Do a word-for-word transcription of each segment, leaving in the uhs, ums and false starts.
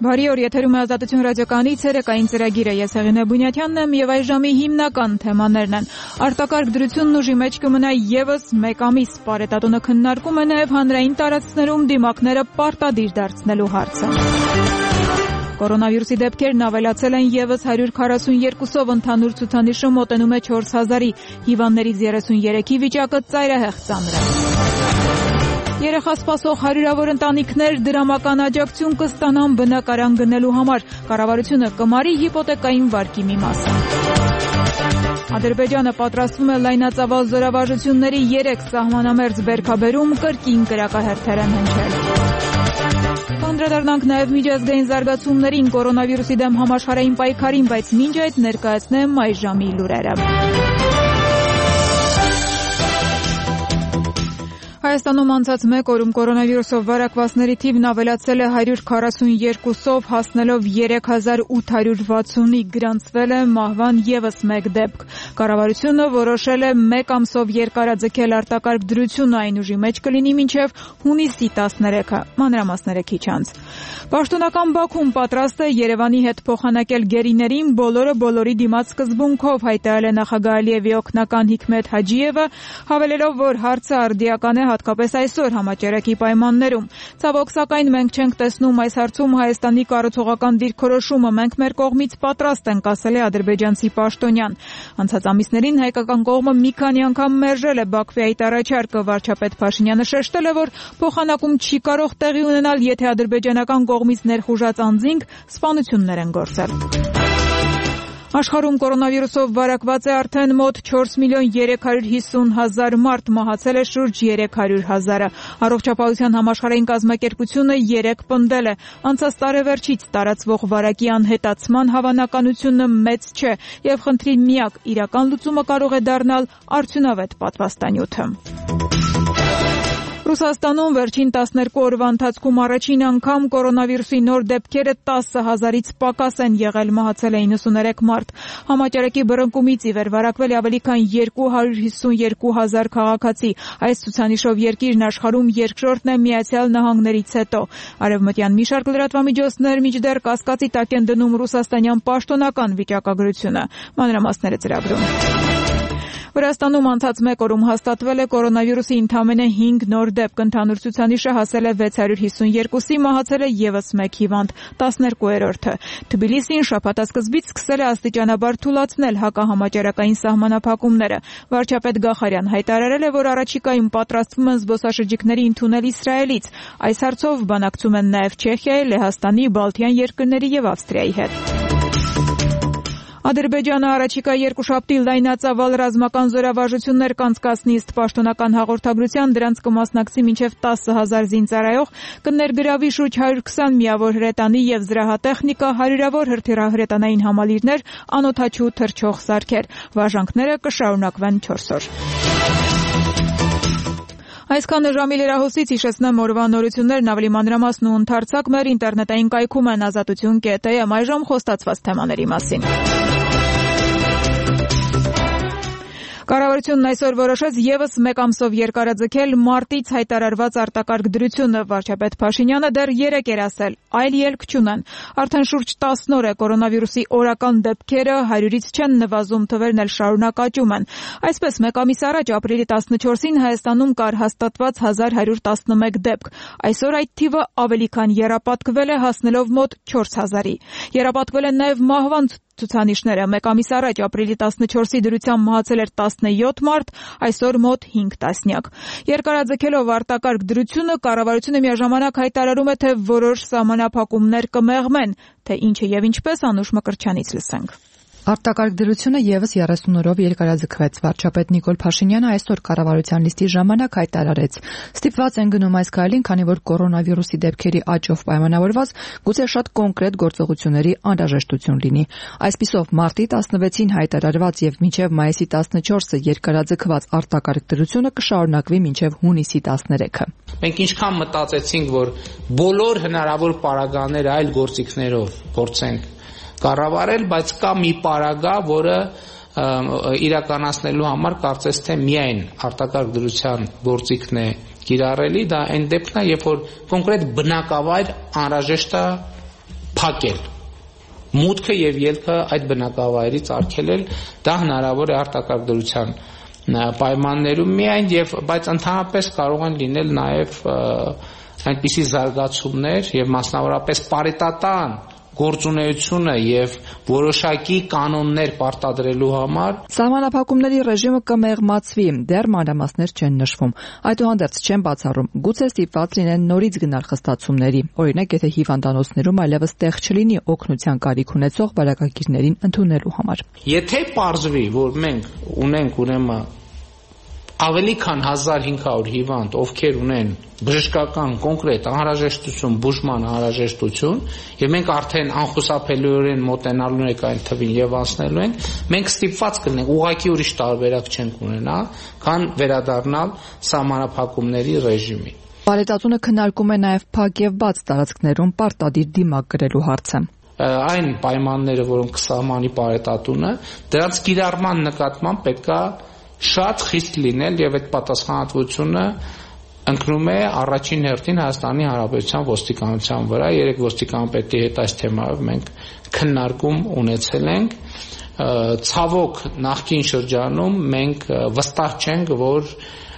Բարի օր, եթերում է Ազատություն ռադիոկայանի ցերեկային ծրագիրը, ես Հեղինե Բունյաթյանն եմ եւ այս ժամի հիմնական թեմաներն են. արտակարգ դրությունն ուժի մեջ կմնա եւս մեկ ամիս, Պարետատունը քննարկում է նաեւ հանրային տարածքներում դիմակները պարտադիր դարձնելու հարցը։ Կորոնավիրուսի դեպքերն ավելացել են եւս հարյուր քառասունյոթով, ընդհանուր ցուցանիշը մոտենում է չորս հազարի, հիվանդներից երեսունյոթի վիճակը ծայրահեղ ծանր է։ Երեխա սպասող հարյուրավոր ընտանիքներ դրամական աջակցություն կստանան բնակարան գնելու համար, կառավարությունը կմարի հիպոթեկային վարկի մի մասը։ Ադրբեջանը պատրաստվում է լայնածավալ զորավարժությունների երեք սահմանամերձ բերքաբերում կրկին կրակահերթեր են հնչել։ Անդրադառնանք նաև միջազգային զարգացումներին, կորոնավիրուսի դեմ համաշխարհային պայքարին, բայց մինչ այդ ներկայացնեմ այս ժամի լուրերը։ Հայաստանում անցած մեկ օրում կորոնավիրուսով վարակվածների թիվն ավելացել է հարյուր քառասունյոթով, հասնելով երեք հազար ութ հարյուր վաթսունի, գրանցվել է մահվան եւս մեկ դեպք։ Կառավարությունը որոշել է մեկ ամսով երկարաձգել արտակարգ դրությունը, այն ուժի մեջ կլինի մինչև հունիսի տասներեքը, մանրամասները քիչ անց։ Պաշտոնական Բաքուն պատրաստ է Երևանի հետ փոխանակել գերիներին բոլորը բոլորի դիմաց սկզբունքով, հայտարարել է նախագահ Ալիևի օգնական Հիկմետ Հաջիևը, հավելելով, որ հարցը արդիական է հատկապես այսօր համաճարակի պայմաններում։ Ցավոք, սակայն մենք չենք տեսնում այս հարցում Հայաստանի կառուցողական դիրքորոշումը, մենք մեր կողմից պատրաստ ենք, ասել է ադրբեջանցի պաշտոնյան։ Անցած ամիսներին հայկական կողմը մի քանի անգամ մերժել է Բաքվի այդ առաջարկը, վարչապետ Փաշինյանը շեշտել է, որ փոխանակում չի կարող տեղի ունենալ, եթե ադրբեջանական կողմից ներխուժած անձինք սպանություններ են գործել։ Աշխարհում կորոնավիրուսով վարակված է արդեն մոտ չորս միլիոն երեք հարյուր հիսուն հազար մարդ, մահացել է շուրջ երեք հարյուր հազարը։ Առողջապահության համաշխարհային կազմակերպությունը երեք պնդել է, անցած տարեվերջից տարածվող վարակի անհետացման հավանականությունը մեծ չէ եւ խնդրի միակ իրական լուծումը կարող է դառնալ արդյունավետ պատվաստանյութը։ Ռուսաստանում վերջին տասներկու օրվա ընթացքում առաջին անգամ կորոնավիրուսի նոր դեպքերը տասը հազարից պակաս են եղել, մահացել է իննսուներեք մարդ։ Համաճարակի բռնկումից ի վեր վարակվել է ավելի քան երկու հարյուր հիսունյոթ հազար քաղաքացի։ Այս ցուցանիշով երկիրն աշխարհում երկրորդն է Միացյալ Նահանգներից հետո։ Արևմտյան մի շարք լրատվամիջոցներ մինչդեռ կասկածի տակ են դնում ռուսաստանյան պաշտոնական վիճակագրությունը։ Մանրամասները ծրագրում։ Վրաստանում անցած մեկ օրում հաստատվել է կորոնավիրուսի ընդամենը հինգ նոր դեպք, ընդհանուր ցուցանիշը հասել է վեց հարյուր հիսունյոթի, մահացել է եւս մեկ հիվանդ, տասներկուերորդը։ Թբիլիսին շաբաթասկզբից սկսել է աստիճանաբար թուլացնել հակահամաճարակային սահմանափակումները։ Վարչապետ Գախարյան հայտարարել է, որ առաջիկայում պատրաստվում են զբոսաշրջիկների ընդունել Իսրայելից։ Այս հարցով բանակցում են նաեւ Չեխիայի, Լեհաստանի, Բալթյան երկրների եւ Ավստրիայի հետ։ Ադրբեջանը առաջիկա երկուշաբթի լայնածավալ ռազմական զորավարժություններ կանցկացնի, ըստ պաշտոնական հաղորդագրության դրանց կմասնակցի մինչև տասը հազար զինծառայող, կներգրավի շուրջ հարյուր քսան միավոր հրետանի եւ զրահատեխնիկա, հարյուրավոր հրթիռահրետանային համալիրներ, անօդաչու թռչող սարքեր։ Վարժանքները կշարունակվեն չորս օր։ Այսքանը ժամի լրահոսից, հիշեցնեմ օրվա նորություններն ավելի մանրամասն ու ընդարձակ մեր ինտերնետային կայքում են ազատություն կետ է եմ, այժմ խոստացված թեմաների մասին։ Կառավարությունն այսօր որոշեց եւս մեկ ամսով երկարաձգել մարտից հայտարարված արտակարգ դրությունը, վարչապետ Փաշինյանը դեռ երեկ էր ասել, այլ ելք չունեն։ Արդեն շուրջ տասն օր է կորոնավիրուսի օրական դեպքերը հարյուրից չեն նվազում, թվերն էլ շարունակ աճում են։ Այսպես, մեկ ամիս առաջ ապրիլի տասնչորսին Հայաստանում կար հաստատված հազար հարյուր տասնմեկ դեպք։ Այսօր այդ թիվը ավելի քան եռապատկվել է, հասնելով մոտ չորս հազարի։ Եռապատկվել են նաեւ մահվան ցուցանիշները։ Մեկ ամիս առաջ ապրիլի տասնչորսի դրությամբ մահացել էր տասնյոթ մարդ, այսօր մոտ հինգ տասնյակ։ Երկարաձգելով արտակարգ դրությունը, կառավարությունը միաժամանակ հայտարարում է, թե որոշ սահմանափակումներ կմեղմեն, թե ինչը եւ ինչպես Անուշ Մկրտչյանից լսենք։ Արտակարգ դրությունը եւս երեսուն օրով երկարաձգվեց։ Վարչապետ Նիկոլ Փաշինյանը այսօր կառավարության նիստի ժամանակ հայտարարեց. Ստիպված են գնում այս քայլին, քանի որ կորոնավիրուսի դեպքերի աճով պայմանավորված գուցե շատ կոնկրետ գործողությունների անհրաժեշտություն լինի։ Այսպիսով, մարտի տասնվեցին հայտարարված եւ մինչեւ մայիսի տասնչորսը երկարաձգված արտակարգ դրությունը կշարունակվի մինչեւ հունիսի տասներեքը։ Մենք ինչքան մտածեցինք, որ բոլոր հնարավոր պարագաները այլ գործիքներով փորձենք կառավարել, բայց կա մի պարագա, որը իրականացնելու համար կարծես թե միայն արտակարգ դրության գործիքն է կիրառելի, դա այն դեպքն է, երբ որ կոնկրետ բնակավայր անհրաժեշտ է փակել մուտքը եւ ելքը այդ բնակավայրից արգելել, դա հնարավոր է արտակարգ դրության պայմաններում միայն եւ բայց ընդհանրապես կարող են լինել նաեւ այնպիսի զարգացումներ եւ մասնավորապես պարետատան գործունեությունը եւ որոշակի կանոններ պարտադրելու համար Սահմանափակումների ռեժիմը կմեղմացվի, դեռ մանրամասներ չեն նշվում։ Այդուհանդերձ չեն բացառում, գուցե ստիպված լինեն նորից գնալ խստացումների։ Օրինակ, եթե հիվանդանոցներում այլևս տեղ չլինի օգնության կարիք ունեցող վարակագիրներին ընդունելու համար։ Եթե պարզվի, որ մենք ունենք ուրեմն ավելի քան հազար հինգ հարյուր հիվանդ, ովքեր ունեն բժշկական կոնկրետ անհրաժեշտություն, բուժման անհրաժեշտություն, եւ մենք արդեն անխուսափելիորեն մոտենալու ենք այն թվին եւ անցնելու ենք, մենք ստիպված կլինենք ուղղակի ուրիշ տարբերակ չենք ունենա, քան վերադառնալ սահմանափակումների ռեժիմին։ Բարետատունը քննարկում է նաեւ փակ եւ բաց տարածքներում պարտադիր դիմակ գրելու հարցը։ Այն պայմանները, որոնք կսահմանի բարետատունը, դրանց կիրառման նկատմամբ պետքա շատ խիստ լինել եւ այդ պատասխանատվությունը ընկնում է առաջին հերթին Հայաստանի Հանրապետության ոստիկանության վրա։ Երեք ոստիկանապետի հետ այս թեմայով մենք քննարկում ունեցել ենք։ Ցավոք նախկին շրջանում մենք վստահ չենք, որ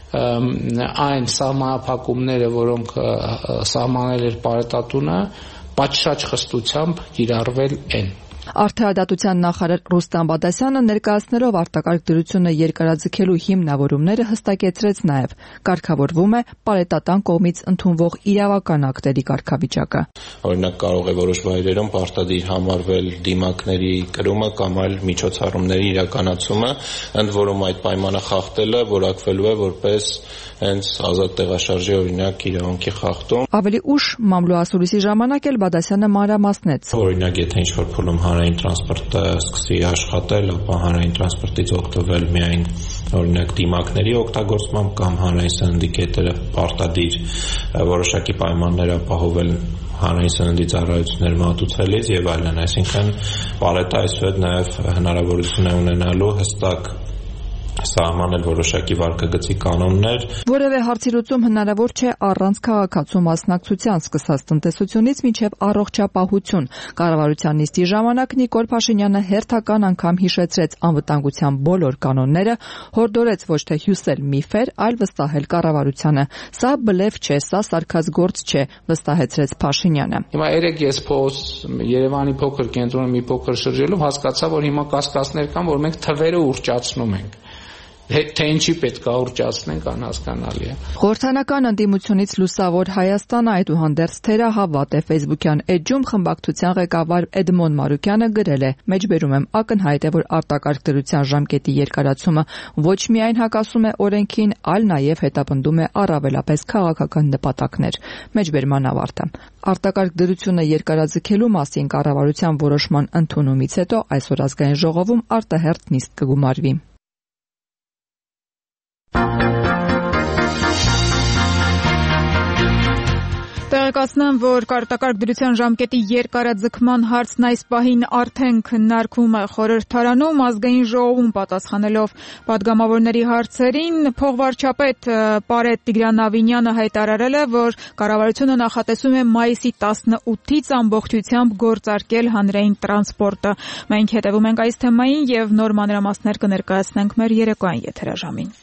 այն սահմանափակումները, որոնք սահմանել էր բարետատունը, պատշաճ խստությամբ կիրառվել են։ Արդարադատության նախարար Ռուստամ Բադասյանը ներկայացնելով արտակարգ դրությունը երկարաձգելու հիմնավորումները հստակեցրեց նաև կարգավորվում է պարետատան կողմից ընդունվող իրավական ակտերի կարգավիճակը։ Օրինակ կարող է որոշ վայրերում պարտադիր համարվել դիմակների կրումը կամ այլ միջոցառումների իրականացումը, ընդ որում այդ պայմանը խախտելը որակվելու է որպես հենց ազատ տեղաշարժի օրինակ իրավունքի խախտում։ Ավելի ուշ մամլոասուլիսի ժամանակ էլ Բադասյանը մանրամասնեց։ Օրինակ եթե ինչ-որ փուլում հանրային տրանսպորտը սկսի աշխատել, ապա հանրային տրանսպորտից օգտվել միայն օրինակ դիմակների օգտագործմամբ կամ հանրային սննդի կետերը պարտադիր որոշակի պայմաններ ապահովել հանրային սննդի ծառայություններ մատուցելիս եւ այլն, այսինքն պալետը այսուհետ նաեւ հնարավորություն է ունենալու հստակ սահմանել որոշակի վարկագծի կանոններ։ Որևէ հարցի լուծում հնարավոր չէ առանց քաղաքացու մասնակցության, սկսած տնտեսությունից մինչև առողջապահություն։ Կառավարության նիստի ժամանակ Նիկոլ Փաշինյանը հերթական անգամ հիշեցրեց անվտանգության բոլոր կանոնները, հորդորեց ոչ թե հյուսել միֆեր, այլ վստահել կառավարությանը։ Սա բլեֆ չէ, սա սարքած գործ չէ, վստահեցրեց Փաշինյանը։ Հիմա երեք ես փոս Երևանի փոքր կենտրոնում մի փոքր շրջելով հասկացա, որ հիմա կասկածներ կան, որ մենք թվերը ուռճացնում ենք։ Թե ինչի պետք է ուռճացնենք, անհասկանալի է։ Խորհրդանական ընդդիմությունից լուսավոր Հայաստանը այդուհանդերձ թերահավատ է Facebook-յան էջում խմբակցության ղեկավար Էդմոն Մարուկյանը գրել է. «Մեջբերում եմ ակնհայտ է, որ արտակարգ դրության ժամկետի երկարացումը ոչ միայն հակասում է օրենքին, այլ նաև հետապնդում է առավելապես քաղաքական նպատակներ»։ Մեջբերման ավարտը։ Արտակարգ դրությունը երկարաձգելու մասին կառավարության որոշման ընդունումից հետո այսօր ազգային ժողովում արտահերթ նիստ կգումարվի։ Տեղեկացնեմ, որ արտակարգ դրության ժամկետի երկարաձգման հարցն այս պահին արդեն քննարկվում է խորհրդարանում, ազգային ժողովում պատասխանելով պատգամավորների հարցերին, փոխվարչապետ Պարետ Տիգրան Ավինյանը հայտարարել է, որ կառավարությունը նախատեսում է մայիսի տասնութից ամբողջությամբ գործարկել հանրային տրանսպորտը։ Մենք հետևում ենք այս թեմային եւ նոր մանրամասներ կներկայացնենք մեր երեկոյան եթերաժամին։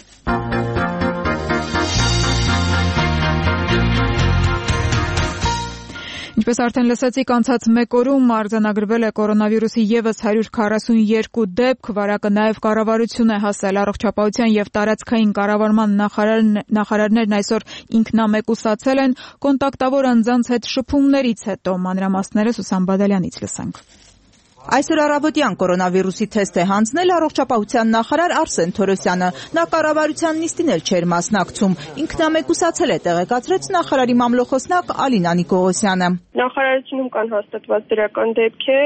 Ինչպես արդեն լսեցիք, անցած մեկ օրում արձանագրվել է կորոնավիրուսի եւս հարյուր քառասունյոթ դեպք, վարակը նաեւ կառավարություն է հասել։ Առողջապահության եւ տարածքային կառավարման նախարարներն այսօր ինքնամեկուսացել են կոնտակտավոր անձանց հետ շփումներից հետո։ Մանրամասները Սուսան Բադալյանից լսենք։ Այսօր առավոտյան կորոնավիրուսի թեստ է հանձնել առողջապահության նախարար Արսեն Թորոսյանը։ Նա կառավարության նիստին էլ չէր մասնակցում։ Ինքնամեկուսացել է, տեղեկացրեց նախարարի մամլոխոսնակ Ալինա Նիկողոսյանը։ Նախարարությունում կան հաստատված դրական դեպքեր,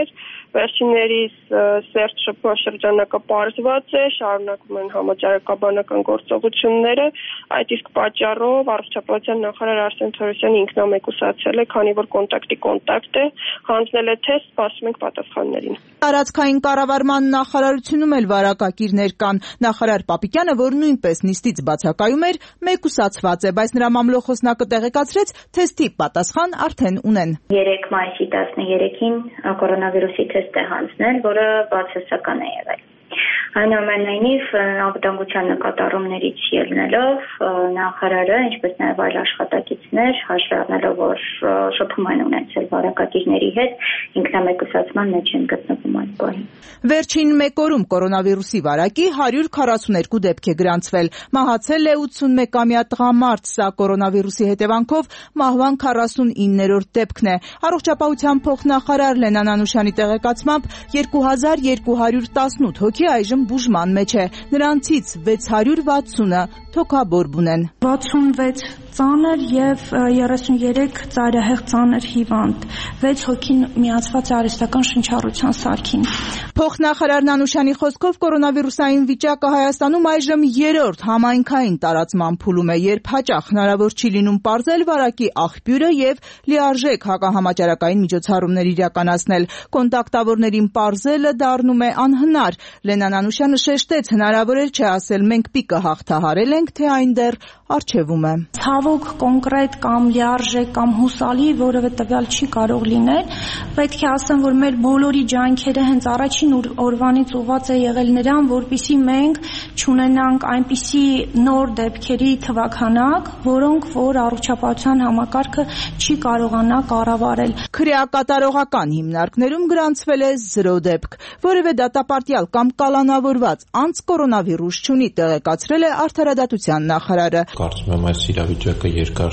Վերջիններիս սերտ շրջանակը պարզված է, շարունակվում են համաճարակաբանական գործողությունները, այդ իսկ պատճառով առողջապահության նախարար Արսեն Թորոսյանը ինքնամեկուսացել է, քանի որ կոնտակտի կոնտակտ է, հանձնել է թեստ, սպասում ենք պատասխաններին։ Տարածքային կառավարման նախարարությունում էլ վարակակիրներ կան։ Նախարար Պապիկյանը, որ նույնպես նիստից բացակայում էր, մեկուսացված է, բայց նրա մամլոխոսնակը տեղեկացրեց, թեստի պատասխան արդեն ունեն։ երեք մայիսի տասներեքին կորոնավիրուսի թեստ է հանձնել, որը բացասական է եղել։ Այնուամենայնիվ, անվտանգության նկատառումներից ելնելով նախարարը, ինչպես նաև այլ աշխատակիցներ, հաշվի առնելով, որ շփում են ունեցել վարակակիրների հետ, ինքնամեկուսացման մեջ են գտնվում այդ պահին։ Վերջին մեկ օրում կորոնավիրուսի վարակի հարյուր քառասուներկու դեպք է գրանցվել։ Մահացել է ութսունմեկամյա տղամարդ, սա կորոնավիրուսի հետևանքով մահվան քառասունիններորդ դեպքն է։ Առողջապահության փոխնախարար Լենան Անուշյանի տեղեկացմամբ երկու հազար երկու հարյուր տասնութ հոգի այժմ բուժման մեջ է։ Նրանցից վեց հարյուր վաթսունը թոքաբորբ ունեն։ վաթսունվեց ծանր եւ երեսուներեք ծայրահեղ ծանր հիվանդ, վեց հոգին միացված է արհեստական շնչառության սարքին։ Փոխնախարար Անուշյանի խոսքով կորոնավիրուսային վիճակը Հայաստանում այժմ երրորդ համայնքային տարածման փուլում է, երբ հաճախ հնարավոր չի լինում պարզել վարակի աղբյուրը եւ լիարժեք հակահամաճարակային միջոցառումներ իրականացնել։ Կոնտակտավորներին պարզելը դառնում է անհնար։ Լենան Անուշյանը շեշտեց, հնարավոր էլ չէ ասել մենք պիկը հաղթահարել ենք, թե այն դեռ առջևում է։ Ցավոք կոնկրետ կամ լիարժեք կամ հուսալի որևէ տվյալ չի կարող լինել։ Պետք է ասեմ, որ մեր բոլորի ջանքերը հենց առաջին օրվանից ուղղված է եղել նրան, որպեսզի մենք չունենանք այնպիսի նոր դեպքերի թվաքանակ, որոնք որ առողջապահության համակարգը չի կարողանա կառավարել։ Քրեակատարողական հիմնարկներում գրանցվել է զրո դեպք, որևէ դատապարտյալ կամ կալանավորված անց կորոնավիրուս չունի, տեղեկացրել է Արդարադատության նախարարը։ Կարծում եմ այս իրավիճակը երկար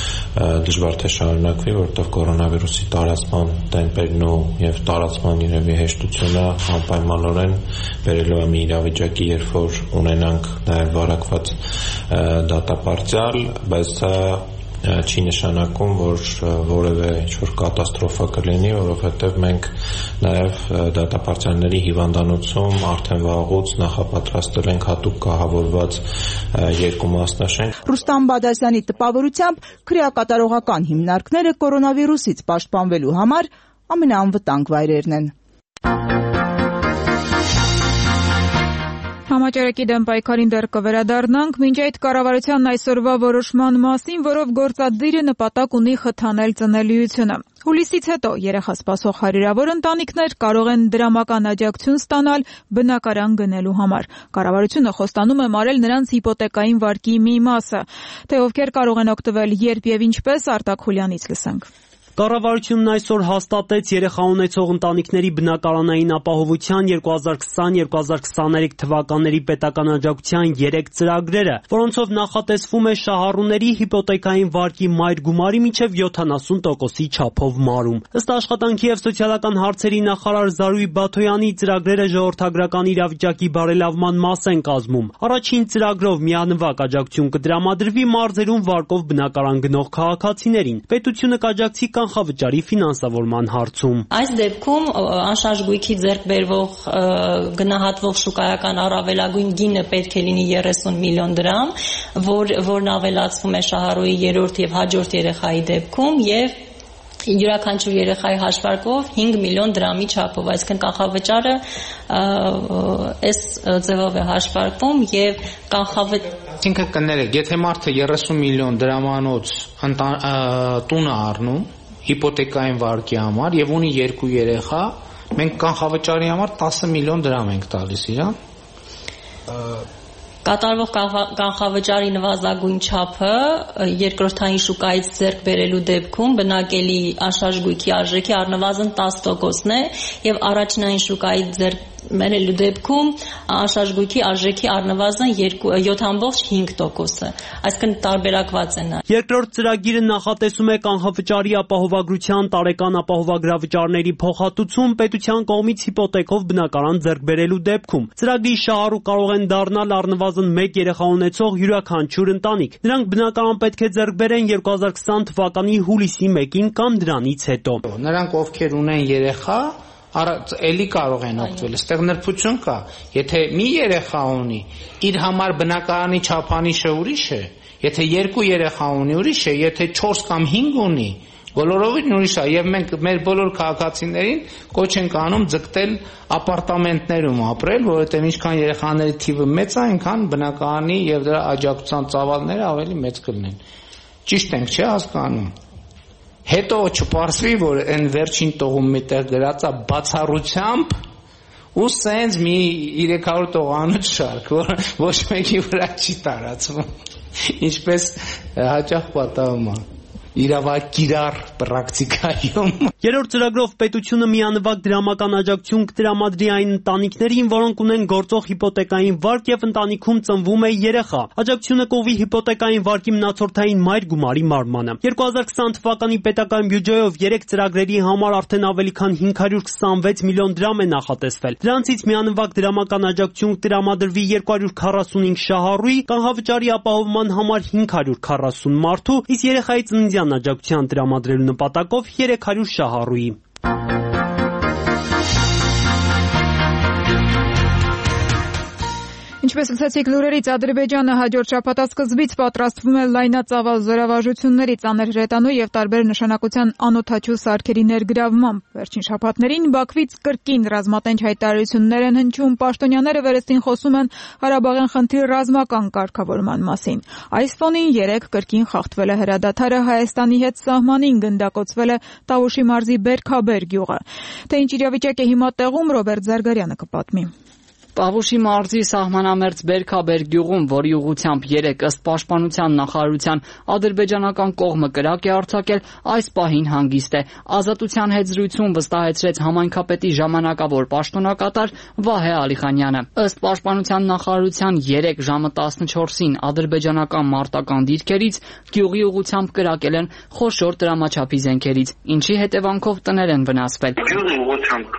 դժվար թե շարունակվի, որովհետև կորոնավիրուսի տարածման տեմպերն ու եւ տարածման երևի հեշտությունը անպայմանորեն բերելու է մի իրավիճակի, երբ որ ունենանք նաեւ վարակված դատապարտյալ, բայց դա չի նշանակում, որ որևէ ինչ-որ կատաստրոֆա կլինի, որովհետև մենք նաև դատապարտյալների հիվանդանոցում արդեն վաղուց նախապատրաստել ենք հատուկ կահավորված երկու մասնաշենք։ Ռուստամ Բադասյանի տպավորությամբ քրեակատարողական հիմնարկները կորոնավիրուսից պաշտպանվելու համար ամենաանվտանգ վայրերն են։ Համաճարակի դեմ պայքարին դեռ կվերադառնանք, մինչ այդ կառավարության այսօրվա որոշման մասին, որով գործադիրը նպատակ ունի խթանել ծնելիությունը։ Հուլիսից հետո երեխա սպասող հարյուրավոր ընտանիքներ կարող են դրամական աջակցություն ստանալ բնակարան գնելու համար։ Կառավարությունը խոստանում է մարել նրանց հիպոթեկային վարկի մի մասը։ Թե ովքեր կարող են օգտվել, երբ եւ ինչպես, Արտակ Խուլյանից լսենք։ Կառավարությունն այսօր հաստատեց երեխա ունեցող ընտանիքների բնակարանային ապահովության երկու հազար քսան - երկու հազար քսաներեք թվականների պետական աջակցության երեք ծրագրերը, որոնցով նախատեսվում է շահառուների հիպոթեկային վարկի մայր գումարի մինչև յոթանասուն տոկոսի չափով մարում։ Ըստ աշխատանքի եւ սոցիալական հարցերի նախարար Զարուհի Բաթոյանի, ծրագրերը ժողովրդագրական իրավիճակի բարելավման մաս են կազմում։ Առաջին ծրագրով միանվագ աջակցություն կդրամադրվի մարզերում վարկով բնակարան գնող քաղաքացիներին։ Պետությունը կաջակցի կանխավճարի ֆինանսավորման հարցում։ Այս դեպքում անշարժ գույքի ձեռք բերվող գնահատվող շուկայական առավելագույն գինը պետք է լինի երեսուն միլիոն դրամ, որ, որն ավելացվում է շահառուի երրորդ եւ հաջորդ երեխայի դեպքում եւ յուրաքանչյուր երեխայի հաշվարկով հինգ միլիոն դրամի չափով, այսինքն կանխավճարը այս ձևով է հաշվարկվում եւ կանխավճար ինքը կներեք, եթե մարդը երեսուն միլիոն դրամանոց տուն է առնում հիպոթեկային վարկի համար եւ ունի երկու երեխա, մենք կանխավճարի համար տասը միլիոն դրամ ենք տալիս իրան։ Կատարվող կանխավճարի նվազագույն չափը երկրորդային շուկայից ձեռք բերելու դեպքում բնակելի անշարժ գույքի արժեքի առնվազն տասը տոկոսն է եւ առաջնային շուկայից ձեռք բերելու դեպքում անշարժ գույքի արժեքի առնվազն յոթ ամբողջ հինգ տոկոսը, այսինքն տարբերակված է նա։ Երկրորդ ծրագիրը նախատեսում է կանխավճարի ապահովագրության տարեկան ապահովագրավճարների փոխհատուցում պետության կողմից հիպոթեկով բնակարան ձեռք բերելու դեպքում։ Ծրագրի շահառու կարող են դառնալ առնվազն մեկ երեխա ունեցող յուրաքանչյուր ընտանիք։ Նրանք բնակարան պետք է ձեռք բերեն երկու հազար քսան թվականի հուլիսի մեկին կամ դրանից հետո։ Նրանք ովքեր ունեն երեխա էլի կարող են օգտվել։ Այստեղ նրբություն կա։ Եթե մի երեխա ունի, իր համար բնակարանի չափանիշը ուրիշ է, եթե երկու երեխա ունի, ուրիշ է, եթե չորս կամ հինգ ունի, բոլորովին ուրիշ է, եւ մենք մեր բոլոր քաղաքացիներին կոչ ենք անում ձգտել ապարտամենտներում ապրել, որովհետեւ ինչքան երեխաների թիվը մեծ է, այնքան բնակարանի եւ դրա աջակցության ծավալները ավելի մեծ կլինեն։ Ճիշտ ենք, չէ՞ հասկանում։ Հետո չպարզվի, որ այն վերջին տողում միտեղ գրած է բացառությամբ ու սենց մի երեք հարյուր տողանոց շարք, որ ոչ մեկի վրա չի տարածվում, ինչպես հաճախ պատահում է իրավակիրառ պրակտիկայում։ Երրորդ ծրագրով պետությունը միանվագ դրամական աջակցություն կտրամադրի այն ընտանիքներին, որոնք ունեն գործող հիպոթեկային վարկ եւ ընտանիքում ծնվում է երեխա։ Աջակցությունը կողմի հիպոթեկային վարկի մնացորդային մայր գումարի մարմանը։ երկու հազար քսան թվականի պետական բյուջեով երեք ծրագրերի համար արդեն ավելի քան հինգ հարյուր քսանվեց միլիոն դրամ է նախատեսվել։ Դրանցից միանվագ դրամական աջակցություն կտրամադրվի երկու հարյուր քառասունհինգ շահառուի, կանխավճարի ապահովման համար հինգ հարյուր քառասուն մարդու, իսկ երեխայի ծննդյան աջակցության տրամադրելու նպատակով երեք հարյուր շահառուի։ Ինչպես լսեցիք լուրերից, Ադրբեջանը հաջորդ շաբաթասկզբից պատրաստվում է լայնածավալ զորավարժությունների, ծանր հրետանու եւ տարբեր նշանակության անօդաչու սարքերի ներգրավմամբ։ Վերջին շաբաթներին Բաքվից կրկին ռազմատենչ հայտարարություններ են հնչում, պաշտոնյաները վերստին խոսում են Ղարաբաղյան խնդրի ռազմական կարգավորման մասին։ Այս ֆոնին երեք կրկին խախտվել է հրադադարը, Հայաստանի հետ սահմանին գնդակոծվել է Տավուշի մարզի Բերքաբեր գյուղը։ Թե ինչ իրավիճակ է հիմա տեղում, Ռոբերտ Զարգարյանը կպատմի։ Տավուշի մարզի սահմանամերձ Բերքաբեր գյուղում, որի ուղղությամբ երեք ըստ պաշտպանության նախարարության ադրբեջանական կողմը կրակ է արձակել, այս պահին հանգիստ է։ Ազատության հետ զրույցում վստահեցրեց համայնքապետի ժամանակավոր պաշտոնակատար Վահե Ալիխանյանը։ Ըստ պաշտպանության նախարարության երեք ժամը տասնչորսին ադրբեջանական մարտական դիրքերից գյուղի ուղղությամբ կրակել են խոշոր դրամաչափի զենքերից, ինչի հետևանքով տներ են վնասվել։ Գյուղի ուղղությամբ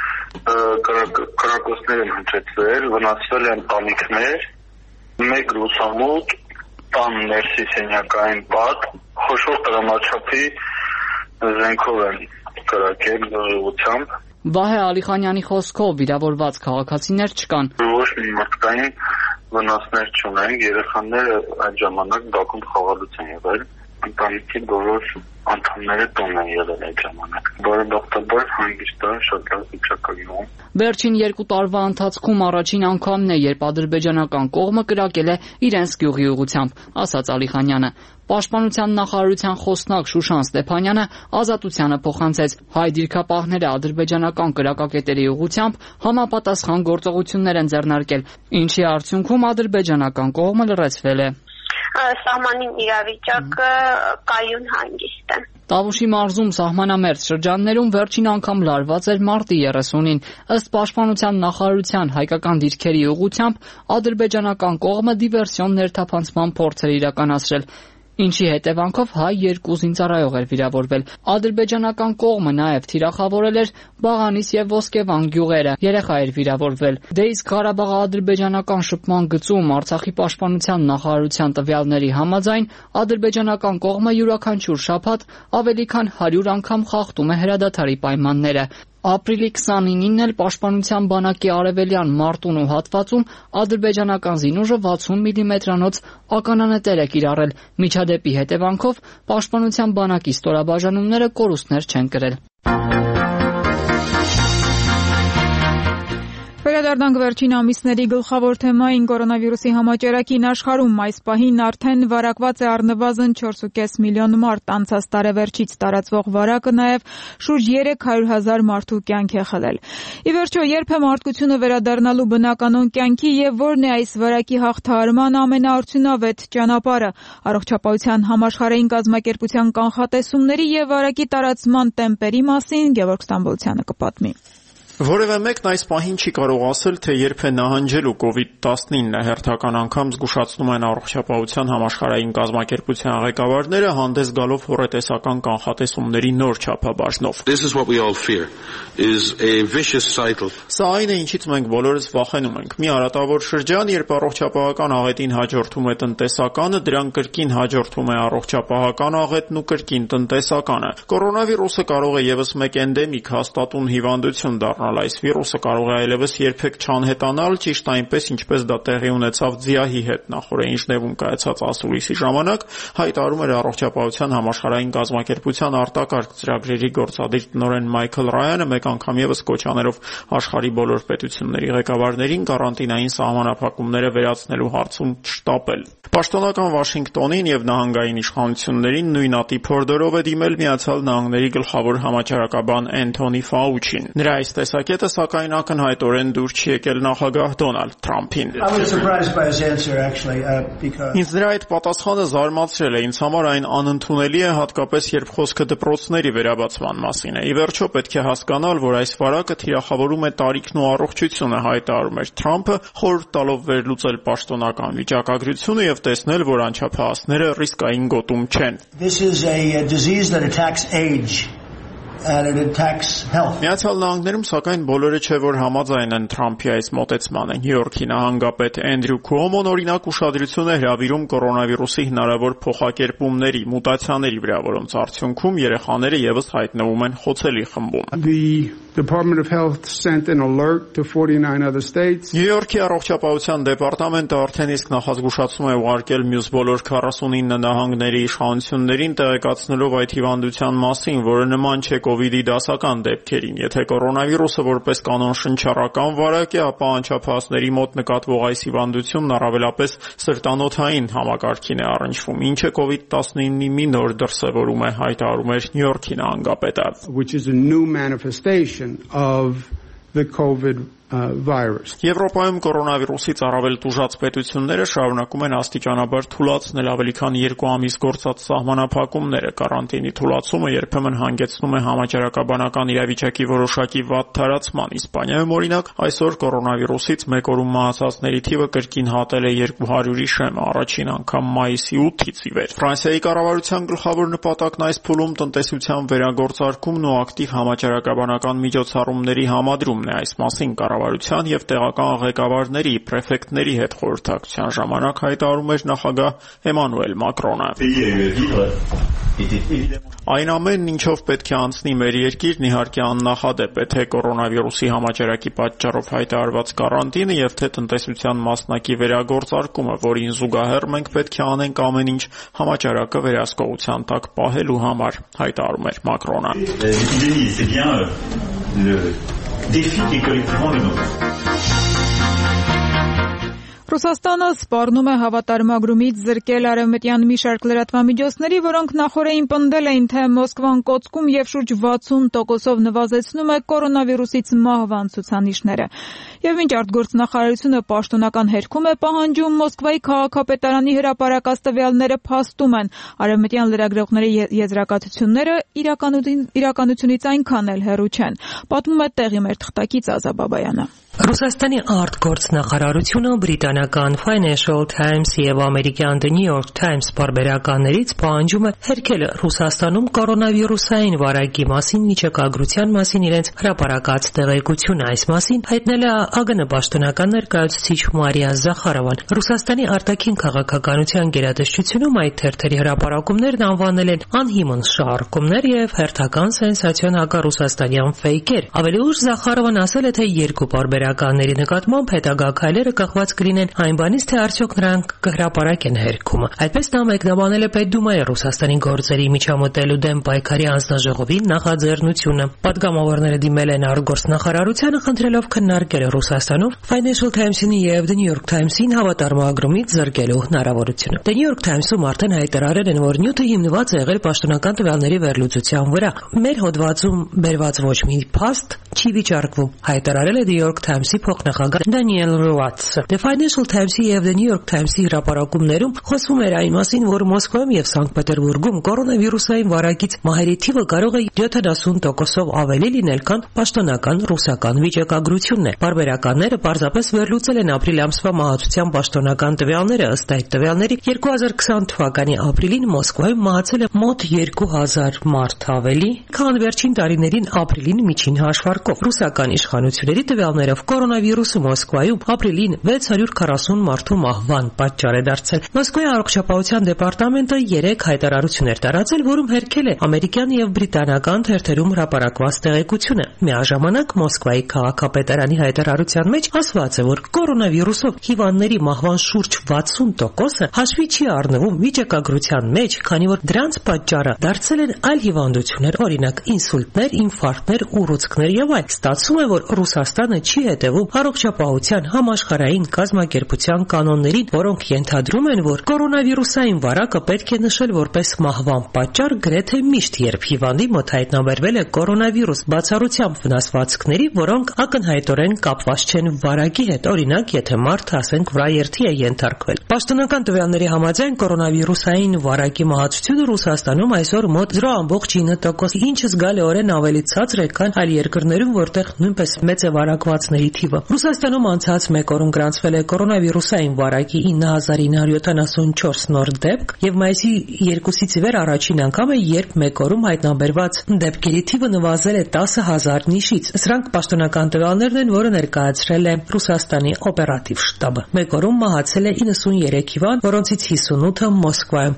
կրակոցներ են հնչեցվել, վնասվել են տանիքներ, մեկ լուսամուտ, տան ներսի սենյակային պատ, խոշոր տրամաչափի զենքով են կրակել ուղղությամբ։ Վահե Ալիխանյանի խոսքով վիրավորված քաղաքացիներ չկան։ Ոչ մի մարդկային վնասներ չունենք, երեխաները այդ ժամանակ բակում խաղալուց են եղել, ընտանիքի բոլոր անդամները տուն են եղել այդ ժամանակ։ Բարեբախտաբար հանգիստ է, շատ լավ վիճակայում։ Վերջին երկու տարվա ընթացքում առաջին անգամն է, երբ ադրբեջանական կողմը կրակել է իրենց գյուղի ուղղությամբ, ասաց Ալիխանյանը։ Պաշտպանության նախարարության խոսնակ Շուշան Ստեփանյանը Ազատությանը փոխանցեց, հայ դիրքապահները ադրբեջանական կրակակետերի ուղղությամբ համապատասխան գործողություններ են ձեռնարկել, ինչի արդյունքում ադրբեջանական կողմը լրացվել է։ Սահմանին իրավիճակը կայուն հանգիստ է։ Տավուշի մարզում սահմանամերձ շրջաններում վերջին անգամ լարված էր մարտի երեսունին։ Ըստ պաշտպանության նախարարության հայկական դիրքերի ուղղությամբ ադրբեջանական կողմը դիվերսիոն ներթափանցման փորձ էր իրականացրել, ինչի հետևանքով հայ երկու զինծառայող էր վիրավորվել։ Ադրբեջանական կողմը նաև թիրախավորել էր Բաղանիս եւ Ոսկեվան գյուղերը, երեխա էր վիրավորվել։ Դե իսկ Ղարաբաղի ադրբեջանական շփման գծում Արցախի պաշտպանության նախարարության տվյալների համաձայն ադրբեջանական կողմը յուրաքանչյուր շաբաթ ավելի քան հարյուր անգամ խախտում է հրադադարի պայմանները։ Ապրիլի քսանինին էլ պաշտպանության բանակի արևելյան Մարտունու հատվածում ադրբեջանական զինուժը վաթսուն միլիմետրանոց ականանետեր է կիրառել։ Միջադեպի հետևանքով պաշտպանության բանակի ստորաբաժանումները կորուստներ չեն կրել։ Վերադառնանք վերջին ամիսների գլխավոր թեմային կորոնավիրուսի համաճարակին աշխարհում այս պահին արդեն վարակված է առնվազն չորս ու կես միլիոն մարդ, անցած տարեվերջից տարածվող վարակը նաև շուրջ երեք հարյուր հազար մարդու կյանք է խլել։ Ի վերջո, երբ է մարդկությունը վերադառնալու բնականոն կյանքի եւ որն է այս վարակի հաղթահարման ամենաարդյունավետ ճանապարհը։ Առողջապահության համաշխարհային կազմակերպության կանխատեսումների եւ վարակի տարածման տեմպերի մասին Գևորգ Ստամբոլցյանը կպատմի։ Որևէ մեկն այս պահին չի կարող ասել, թե երբ է նահանջելու կովիդ տասնինը, հերթական անգամ զգուշացնում են Առողջապահության համաշխարհային կազմակերպության ղեկավարները, հանդես գալով հոռետեսական կանխատեսումների նոր չափաբաժնով։ Սա այն է, ինչից մենք բոլորս վախենում ենք։ Մի արատավոր շրջան, երբ առողջապահական աղետին հաջորդում է տնտեսականը, դրան կրկին հաջորդում է առողջապահական աղետն ու կրկին տնտեսականը։ Կորոնավիրուսը կարող է ևս մեկ էնդեմիկ հաստատուն հիվանդություն դառնալ։ Այս վիրուսը կարող է այլևս երբեք չանհետանալ, ճիշտ այնպես, ինչպես դա տեղի ունեցավ ձիահի հետ նախորդին Ժնևում կայացած ասուլիսի ժամանակ, հայտարարում էր Առողջապահության համաշխարհային կազմակերպության արտակարգ ծրագրերի գործադիր տնօրեն Մայքլ Ռայանը, մեկ անգամ ևս կոչաներով աշխարհի բոլոր պետությունների ղեկավարներին կարանտինային սահմանափակումները վերացնելու հարցում չշտապել։ Պաշտոնական Վաշինգտոնին եւ նահանգային իշխանություններին նույն ատի փորդորով է դիմել Միացյալ Նահանգների գլխավոր համաճարակաբան Էնթոնի Ֆաուչին։ Նրա այս տեսակետը սակայն ակնհայտորեն դուր չի եկել նախագահ Դոնալդ Թրամփին։ Ինձ նրա այդ պատասխանը զարմացրել է, ինձ համար այն անընդունելի է, հատկապես երբ խոսքը դպրոցների վերաբացման մասին է։ Ի վերջո պետք է հասկանալ, որ այս վարակը թիրախավորում է տարիքն ու առողջությունը, հայտարարում էր Թրամփը, խորհուրդ տալով վերլուծել պաշտոնական վիճակագրությունը եւ տեսնել, որ անչափահասները ռիսկային գոտում չեն։ Միացյալ Նահանգներում սակայն բոլորը չէ, որ համաձայն են Թրամփի այս մոտեցմանը։ Նյու Յորքի նահանգապետ Էնդրյու Քուոմոն օրինակ ուշադրություն է հրավիրում կորոնավիրուսի հնարավոր փոխակերպումների, մուտացիաների վրա, որոնց արդյունքում երեխաները ևս հայտնվում են խոցելի խմբում։ Department of Health sent an alert to forty-nine other states. Նյու Յորքի առողջապահության դեպարտամենտը արդեն իսկ նախազգուշացում է ուղարկել մյուս բոլոր քառասունինը նահանգների իշխանություններին, տեղեկացնելով այդ հիվանդության մասին, որը նման չէ կովիդի դասական դեպքերին։ Եթե կորոնավիրուսը որպես կանոն շնչառական վարակ է, ապա անչափահասների մոտ նկատվող այս հիվանդությունն առավելապես սրտանոթային համակարգին է առնչվում, ինչը կովիդ տասնինի մի նոր դրսևորում է, հայտարարում էր Նյու Յորքի նահանգապետը։ Which is a new manifestation of the COVID uh, virus. Եվրոպայում կորոնավիրուսից առավել տուժած պետությունները շարունակում են աստիճանաբար թուլացնել ավելի քան երկու ամիս գործած սահմանափակումները։ Կարանտինի թուլացումը երբեմն հանգեցնում է համաճարակաբանական իրավիճակի որոշակի վատ թարացման։ Իսպանիայում օրինակ այսօր կորոնավիրուսից մեկ օրում մահացածների թիվը կրկին հատել է երկու հարյուրի շեմը, առաջին անգամ մայիսի ութից ի վեր։ Ֆրանսիայի կառավարության գլխավոր նպատակն այս փուլում տնտեսության վերագործարկումն ու ակտիվ համաճարակաբանական միջոցառումների համադրումն է։ Այս մասին կառավարության եւ տեղական ղեկավարների, պրեֆեկտների հետ խորհրդակցության ժամանակ հայտարարում էր նախագահ Էմանուել Մակրոնը։ Այն ամենն, ինչով պետք է անցնի մեր երկիրն, իհարկե աննախադեպ է թե կորոնավիրուսի համաճարակի պատճառով հայտարարված կարանտինը եւ թե տնտեսության մասնակի վերագործարկումը, որին զուգահեռ մենք պետք է անենք ամեն ինչ համաճարակը վերահսկողության տակ պահելու համար, հայտարարում էր Մակրոնը։ Ռուսաստանը սպառնում է հավատարմագրումից զրկել արևմտյան մի շարք լրատվամիջոցների, որոնք նախորդին պնդել էին, թե Մոսկվան կոծկում եւ շուրջ վաթսուն տոկոսով նվազեցնում է կորոնավիրուսից մահվան ցուցանիշները։ Եվ մինչ արտգործնախարարությունը պաշտոնական հերքում է պահանջում, Մոսկվայի քաղաքապետարանի հրապարակած տվյալները փաստում են, արևմտյան լրագրողների եզրակացությունները իրականությունից այնքան էլ հեռու չեն, պատմում է տեղի մեր թղթակից Ազա Բաբայանը։ Ռուսաստանի արտգործնախարարությունը բրիտանական Financial Times եւ ամերիկյան The New York Times պարբերականներից պահանջում է հերքել Ռուսաստանում կորոնավիրուսային վարակի մասին միջակագրության մասին իրենց հրապարակած տեղեկությունը։ Այս մասին հայտնել է ԱԳՆ պաշտոնական ներկայացուցիչ Մարիա Զախարովան։ Ռուսաստանի արտաքին քաղաքականության գերատեսչությունում այդ թերթերի հրապարակումներն անվանել են անհիմն շարժումներ եւ հերթական սենսացիոն հակառուսաստանյան ֆեյքեր։ Ավելի ուշ Զախարովան ասել է, թե երկու պարբերականների նկատմամբ հետագա քայլերը կախված կլինեն այն բանից, թե արդյոք նրանք կհրապարակեն հերքումը։ Այդպես նա մեկնաբանել է Պետդումայի Ռուսաստանի գործերի միջամտելու դեմ պայքարի անձնաժողովի նախաձեռնությունը։ Պատգամավորները դիմել են արտգործնախարարությանը, խնդրելով քննարկել Ռուսաստանում Financial Times-ին եւ The New York Times-ին հավատարմագրումից զրկելու հնարավորությունը։ The New York Times-ում արդեն հայտարարել են, որ նյութը հիմնված է եղել պաշտոնական տվյալների վերլուծության վրա։ Մեր հոդվածում բերված ոչ մի փաստ չի վիճարկվում, հայտարարել է The New York Times-ի փոխնախագահ Դանիել Ռուատսը։ The Financial Times-ի եւ The New York Times-ի հրապարակումներում խոսվում էր այն մասին, որ Մոսկվայում եւ Սանկտ Պետերբուրգում կորոնավիրուսային վարակից մահերի թիվը կարող է յոթանասուն տոկոսով ավելի լինել, քան պաշտոնական ռուսական վիճակագրությունն է։ Բարբերականները պարզապես վերլուծել են ապրիլ ամսվա մահացության պաշտոնական տվյալները, ըստ այդ տվյալների երկու հազար քսան թվականի ապրիլին Մոսկվայում մահացել է մոտ երկու հազար մարդ ավելի, քան վերջին տարիներին ապրիլին միջին հաշվարկով։ Ռուսական իշխանությունների տվյալներով կորոնավիրուսը Մոսկվայում ապրիլին վեց հարյուր քառասուն մարդու մահվան պատճառ է դարձել։ Մոսկվայի առողջապահության դեպարտամենտը երեք հայտարարություն էր տարածել, որում հերքել է ամերիկյան եւ բրիտանական թերթերում հրապարակված տեղեկությունը։ Միաժամանակ Մոսկվայի քաղաքապետարանի հայտարարության մեջ ասված է, որ կորոնավիրուսով հիվանդների մահվան շուրջ վաթսուն տոկոսը հաշվի չի առնվում վիճակագրության մեջ, քանի որ դրանց պատճառը դարձել են այլ հիվանդություններ, օրինակ ինսուլտներ, ինֆարկտներ, ուռուցքներ եւ այլ։ Ստացվում է, որ Ռուսաստանը չի հետևում առողջապահության համաշխարհային կազմակերպության կանոններին, որոնք ենթադրում են, որ կորոնավիրուսային վարակը պետք է նշել որպես մահվան պատճառ գրեթե միշտ, երբ հիվանդի մոտ հայտնաբերվել է կորոնավիրուս, բացառությամբ վնասվածքների, որոնք ակնհայտորեն կապված չեն վարակի հետ, օրինակ, եթե մարդը, ասենք, վրաերթի է ենթարկվել։ Պաշտոնական տվյալների համաձայն կորոնավիրուսային վարակի մահացությունը Ռուսաստանում այսօր մոտ զրո կόμμα ինը տոկոս, ինչը զգալիորեն ավելի ցածր է, քան այլ երկրներում, որտեղ նույնպես մեծ է վարակվածների թիվը։ Ռուսաստանում անցած մեկ օրում գրանցվել է կորոնավիրուսային վարակի ինը հազար ինը հարյուր յոթանասունչորս նոր դեպք եւ մայիսի երկուսից ի վեր առաջին անգամ է, երբ մեկ օրում հայտնաբերված դեպքերի թիվը նվազել է տասը հազար նիշից։ Սրանք պաշտոնական տվյալներն են, որը ներկայացրել է Ռուսաստանի օպերատիվ շտաբը։ Մեկ օրում մահացել է իննսունյերեք հիվանդ, որոնցից հիսունութը Մոսկվայում։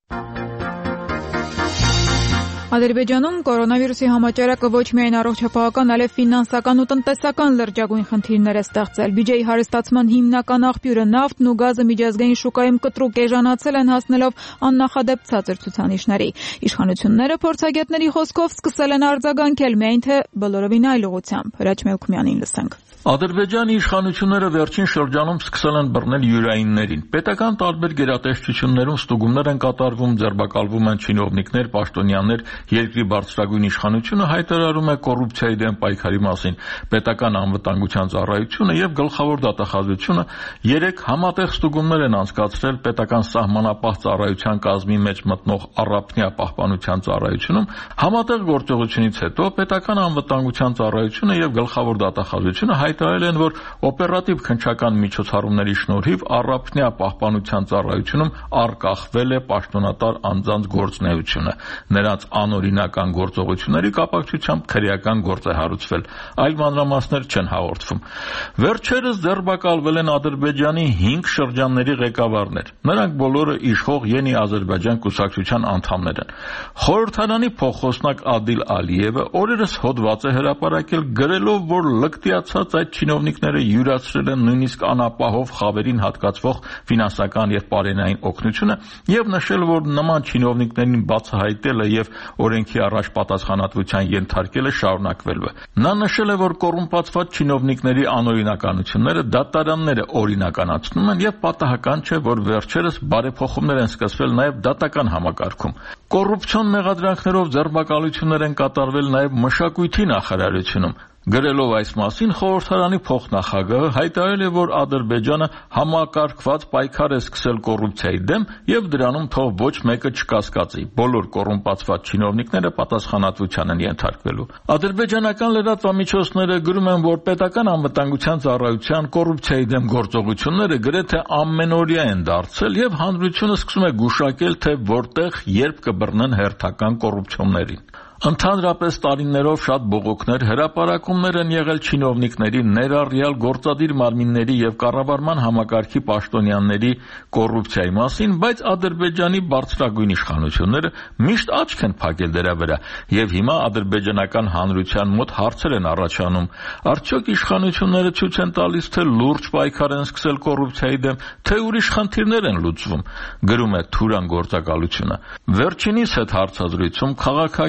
Ադրբեջանում կորոնավիրուսի համաճարակը ոչ միայն առողջապահական, այլև ֆինանսական ու տնտեսական լրջագույն խնդիրներ է ստեղծել։ Բյուջեի հարստացման հիմնական աղբյուրը նավթն ու գազը միջազգային շուկայում կտրուկ էժանացել են, հասնելով աննախադեպ ցածր ցուցանիշների։ Իշխանությունները փորձագետների խոսքով սկսել են արձագանքել, միայն թե բոլորովին այլ ուղղությամբ։ Հրաչ Մելքումյանին լսենք։ Ադրբեջանի իշխանությունները վերջին շրջանում սկսել են բռնել յուրայիններին։ Պետական տարբեր գերատեսչություններում ստուգումներ են կատարվում, ձերբակալվում են չինովնիկներ, պաշտոնյաներ, երկրի բարձրագույն իշխանությունը հայտարարում է կոռուպցիայի դեմ պայքարի մասին։ Պետական անվտանգության ծառայությունը եւ գլխավոր դատախազությունը երեք համատեղ ստուգումներ են անցկացրել պետական սահմանապահ ծառայության կազմի մեջ մտնող առափնյա պահպանության ծառայությունում։ Համատեղ գործողությունից հետո պետական անվտանգության ծառայությունը եւ գլխավոր դատախազությունը հայտարարել են, որ օպերատիվ քննչական միջոցառումների շնորհիվ առափնյա պահպանության ծառայությունում արկախվել է պաշտոնատար անձանց գործունեությունը։ Նրանց անօրինական գործողությունների կապակցությամբ քրեական գործ է հարուցվել։ Այլ մանրամասներ չեն հաղորդվում։ Վերջերս ձերբակալվել են Ադրբեջանի հինգ շրջանների ղեկավարներ։ Նրանք բոլորը իշխող Յենի Ադրբեջան կուսակցության անդամներ են։ Խորհրդարանի փոխխոսնակ Ադիլ Ալիևը օրերս հոդված է հրապարակել, գրելով, որ լկտիացած այդ չինովնիկները յուրացրել են նույնիսկ անապահով խավերին հատկացվող ֆինանսական եւ պարենային օգնությունը եւ նշել, որ նման չինովնիկներին բացահայտելը եւ օրենքի առաջ պատասխանատվության ենթարկելը շարունակվելու է։ Նա նշել է, որ կոռումպացված չինովնիկների անօրինականությունները դատարանները օրինականացնում են եւ պատահական չէ, որ վերջերս բարեփոխումներ են սկսվել նաեւ դատական համակարգում։ Կոռուպցիոն մեղադրանքներով ձերբակալություններ են կատարվել նաեւ մշակույթի նախարարությունում։ Գրելով այս մասին խորհրդարանի փոխնախագահը հայտարարել է, որ Ադրբեջանը համակարգված պայքար է սկսել կոռուպցիայի դեմ եւ դրանում թող ոչ մեկը չկասկածի։ Բոլոր կոռումպացված չինովնիկները պատասխանատվության են ենթարկվելու։ Ադրբեջանական լրատվամիջոցները գրում են, որ պետական անվտանգության ծառայության կոռուպցիայի դեմ գործողությունները գրեթե ամենօրյա են դարձել եւ հանրությունը սկսում է գուշակել, թե որտեղ երբ կբռնեն հերթական կոռուպցիոներին։ Ընդհանրապես տարիներով շատ բողոքներ, հրապարակումներ են եղել չինովնիկների, ներառյալ գործադիր մարմինների եւ կառավարման համակարգի պաշտոնյաների կոռուպցիայի մասին, բայց Ադրբեջանի բարձրագույն իշխանությունները միշտ աչք են փակել դրա վրա եւ հիմա ադրբեջանական հանրության մոտ հարցեր են առաջանում. արդյոք իշխանությունները ցույց են տալիս, թե լուրջ պայքար են սկսել կոռուպցիայի դեմ, թե ուրիշ խնդիրներ են լուծվում, գրում է Թուրան գործակալությունը։ Վերջինիս հետ հարցազրույցում քաղաքագետ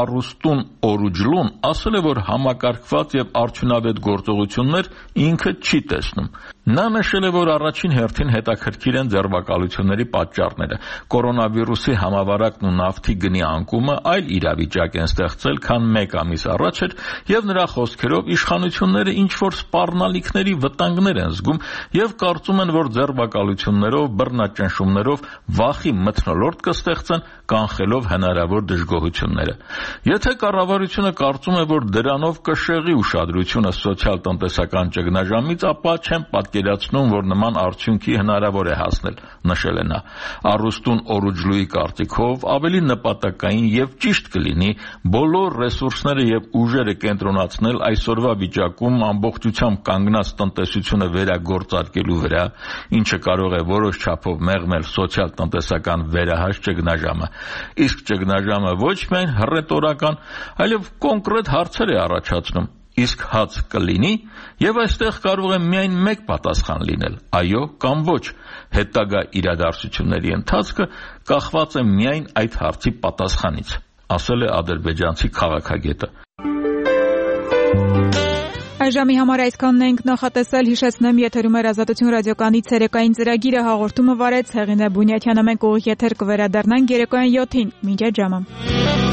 Արուստուն Օրուջլուն ասել է, որ համակարգված եւ արդյունավետ գործողություններ ինքը չի տեսնում։ Նա նշել է, որ առաջին հերթին հետաքրքիր են ձերբակալությունների պատճառները։ Կորոնավիրուսի համավարակն ու նավթի գնի անկումը այլ իրավիճակ են ստեղծել, քան մեկ ամիս առաջ էր, եւ նրա խոսքերով իշխանությունները ինչ-որ սպառնալիքների վտանգներ են զգում եւ կարծում են, որ ձերբակալություններով, բռնաճնշումներով վախի մթնոլորտ կստեղծեն, կանխելով հնարավոր դժգոհությունները։ Եթե կառավարությունը կարծում է, որ դրանով կշեղի ուշադրությունը սոցիալ-տնտեսական ճգնաժամից, ապա չեմ պատկերացնում, որ նման արդյունքի հնարավոր է հասնել, նշել է նա։ Արուստուն Օրուջլուի կարծիքով ավելի նպատակային եւ ճիշտ կլինի բոլոր ռեսուրսները եւ ուժերը կենտրոնացնել այսօրվա վիճակում ամբողջությամբ կանգնած տնտեսությունը վերագործարկելու վրա, ինչը կարող է որոշ չափով մեղմել սոցիալ-տնտեսական վերահաշ ճգնաժամը։ Իսկ ճգնաժամը ոչ միայն հռետորական, այլև կոնկրետ հարցեր է առաջացնում։ Իսկ հաց կլինի, եւ այստեղ կարող է միայն մեկ պատասխան լինել՝ այո կամ ոչ։ Հետագա իրադարձությունների ընթացքը կախված է միայն այդ հարցի պատասխանից, ասել է ադրբեջանցի քաղաքագետը։ Այժմի համար այսքանն ենք նախատեսել, հիշեցնեմ, եթերում էր Ազատություն ռադիոկայանի ցերեկային ծրագիրը, հաղորդումը վարեց Հեղինե Բունյաթյանը, մենք ուղիղ եթեր կվերադառնանք երեկոյան յոթին, մինչ այդ ժամը։